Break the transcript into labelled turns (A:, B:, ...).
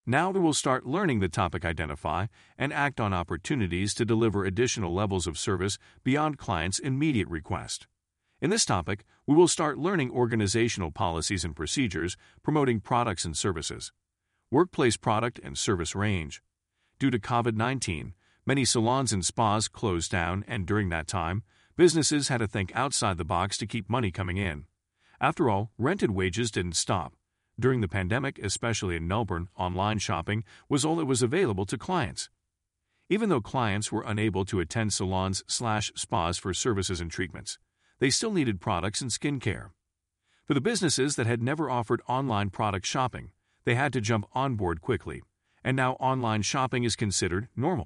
A: Now we will start learning the topic identify and act on opportunities to deliver additional levels of service beyond clients' immediate request. In this topic, we will start learning organizational policies and procedures promoting products and services. Workplace product and service range. Due to COVID-19, many salons and spas closed down, and during that time, businesses had to think outside the box to keep money coming in. After all, rented wages didn't stop. During the pandemic, especially in Melbourne, online shopping was all that was available to clients. Even though clients were unable to attend salons/spas for services and treatments, they still needed products and skincare. For the businesses that had never offered online product shopping, they had to jump on board quickly, and now online shopping is considered normal.